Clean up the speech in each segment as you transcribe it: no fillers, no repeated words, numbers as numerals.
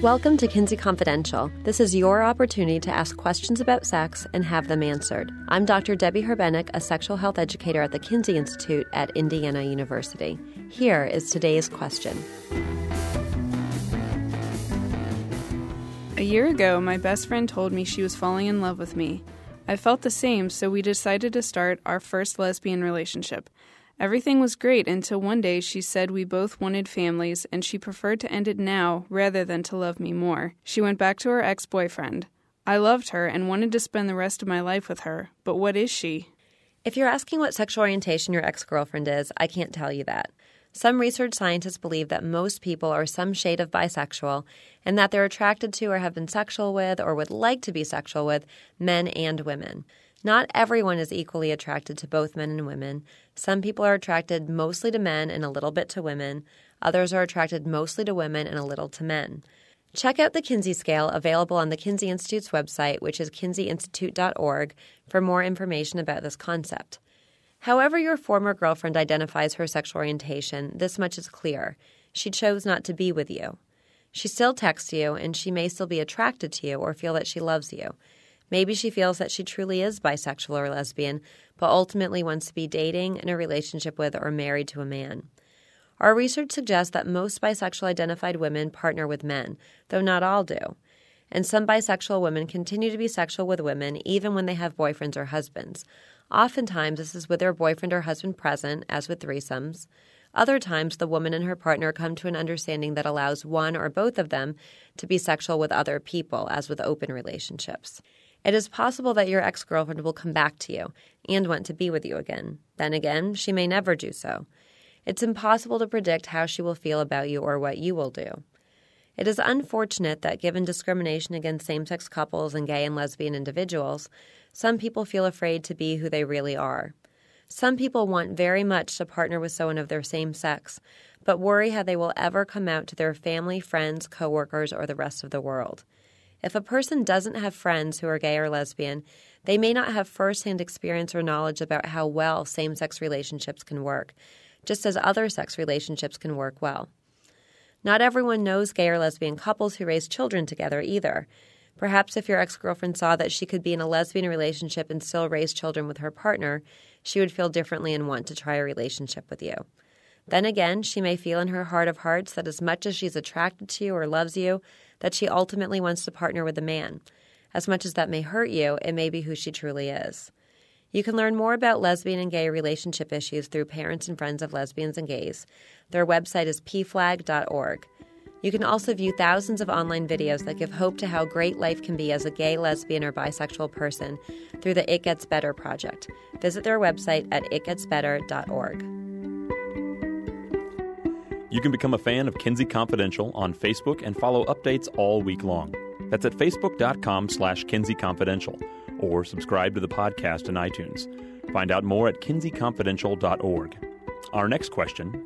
Welcome to Kinsey Confidential. This is your opportunity to ask questions about sex and have them answered. I'm Dr. Debbie Herbenek, a sexual health educator at the Kinsey Institute at Indiana University. Here is today's question. A year ago, my best friend told me she was falling in love with me. I felt the same, so we decided to start our first lesbian relationship. Everything was great until one day she said we both wanted families and she preferred to end it now rather than to love me more. She went back to her ex-boyfriend. I loved her and wanted to spend the rest of my life with her, but what is she? If you're asking what sexual orientation your ex-girlfriend is, I can't tell you that. Some research scientists believe that most people are some shade of bisexual and that they're attracted to or have been sexual with or would like to be sexual with men and women. Not everyone is equally attracted to both men and women. Some people are attracted mostly to men and a little bit to women. Others are attracted mostly to women and a little to men. Check out the Kinsey Scale available on the Kinsey Institute's website, which is kinseyinstitute.org, for more information about this concept. However your former girlfriend identifies her sexual orientation, this much is clear. She chose not to be with you. She still texts you, and she may still be attracted to you or feel that she loves you. Maybe she feels that she truly is bisexual or lesbian, but ultimately wants to be dating, in a relationship with, or married to a man. Our research suggests that most bisexual identified women partner with men, though not all do. And some bisexual women continue to be sexual with women even when they have boyfriends or husbands. Oftentimes, this is with their boyfriend or husband present, as with threesomes. Other times, the woman and her partner come to an understanding that allows one or both of them to be sexual with other people, as with open relationships. It is possible that your ex-girlfriend will come back to you and want to be with you again. Then again, she may never do so. It's impossible to predict how she will feel about you or what you will do. It is unfortunate that given discrimination against same-sex couples and gay and lesbian individuals, some people feel afraid to be who they really are. Some people want very much to partner with someone of their same sex, but worry how they will ever come out to their family, friends, coworkers, or the rest of the world. If a person doesn't have friends who are gay or lesbian, they may not have first-hand experience or knowledge about how well same-sex relationships can work, just as other sex relationships can work well. Not everyone knows gay or lesbian couples who raise children together either. Perhaps if your ex-girlfriend saw that she could be in a lesbian relationship and still raise children with her partner, she would feel differently and want to try a relationship with you. Then again, she may feel in her heart of hearts that as much as she's attracted to you or loves you, that she ultimately wants to partner with a man. As much as that may hurt you, it may be who she truly is. You can learn more about lesbian and gay relationship issues through Parents and Friends of Lesbians and Gays. Their website is pflag.org. You can also view thousands of online videos that give hope to how great life can be as a gay, lesbian, or bisexual person through the It Gets Better project. Visit their website at itgetsbetter.org. You can become a fan of Kinsey Confidential on Facebook and follow updates all week long. That's at facebook.com/Kinsey Confidential, or subscribe to the podcast in iTunes. Find out more at kinseyconfidential.org. Our next question.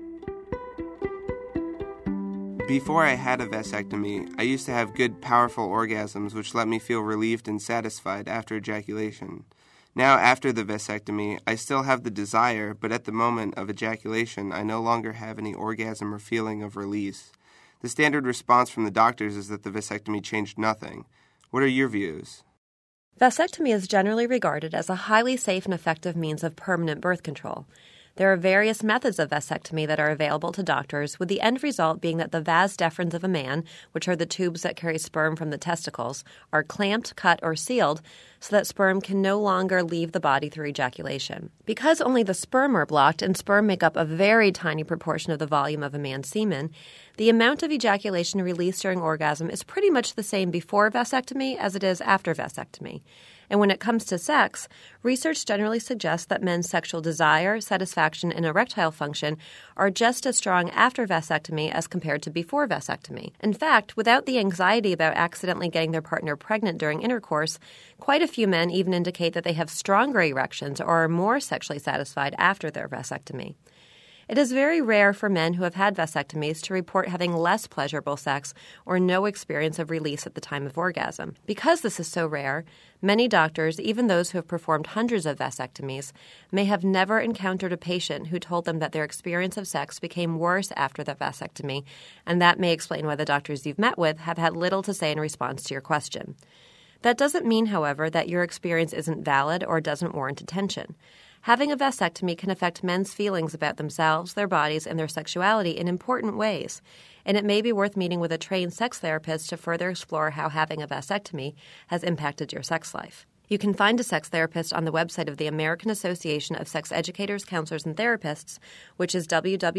Before I had a vasectomy, I used to have good, powerful orgasms which let me feel relieved and satisfied after ejaculation. Now, after the vasectomy, I still have the desire, but at the moment of ejaculation, I no longer have any orgasm or feeling of release. The standard response from the doctors is that the vasectomy changed nothing. What are your views? Vasectomy is generally regarded as a highly safe and effective means of permanent birth control. There are various methods of vasectomy that are available to doctors, with the end result being that the vas deferens of a man, which are the tubes that carry sperm from the testicles, are clamped, cut, or sealed so that sperm can no longer leave the body through ejaculation. Because only the sperm are blocked, and sperm make up a very tiny proportion of the volume of a man's semen, the amount of ejaculation released during orgasm is pretty much the same before vasectomy as it is after vasectomy. And when it comes to sex, research generally suggests that men's sexual desire, satisfaction, and erectile function are just as strong after vasectomy as compared to before vasectomy. In fact, without the anxiety about accidentally getting their partner pregnant during intercourse, quite a few men even indicate that they have stronger erections or are more sexually satisfied after their vasectomy. It is very rare for men who have had vasectomies to report having less pleasurable sex or no experience of release at the time of orgasm. Because this is so rare, many doctors, even those who have performed hundreds of vasectomies, may have never encountered a patient who told them that their experience of sex became worse after the vasectomy, and that may explain why the doctors you've met with have had little to say in response to your question. That doesn't mean, however, that your experience isn't valid or doesn't warrant attention. Having a vasectomy can affect men's feelings about themselves, their bodies, and their sexuality in important ways, and it may be worth meeting with a trained sex therapist to further explore how having a vasectomy has impacted your sex life. You can find a sex therapist on the website of the American Association of Sex Educators, Counselors, and Therapists, which is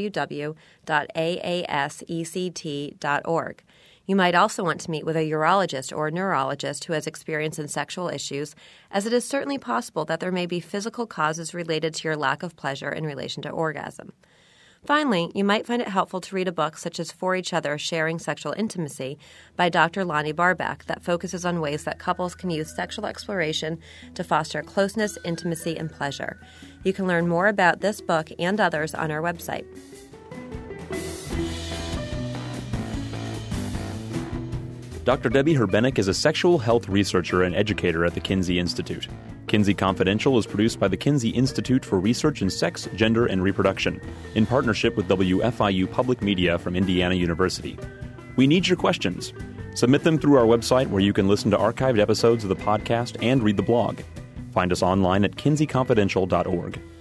www.aasect.org. You might also want to meet with a urologist or a neurologist who has experience in sexual issues, as it is certainly possible that there may be physical causes related to your lack of pleasure in relation to orgasm. Finally, you might find it helpful to read a book such as For Each Other, Sharing Sexual Intimacy by Dr. Lonnie Barback that focuses on ways that couples can use sexual exploration to foster closeness, intimacy, and pleasure. You can learn more about this book and others on our website. Dr. Debbie Herbenek is a sexual health researcher and educator at the Kinsey Institute. Kinsey Confidential is produced by the Kinsey Institute for Research in Sex, Gender, and Reproduction, in partnership with WFIU Public Media from Indiana University. We need your questions. Submit them through our website, where you can listen to archived episodes of the podcast and read the blog. Find us online at kinseyconfidential.org.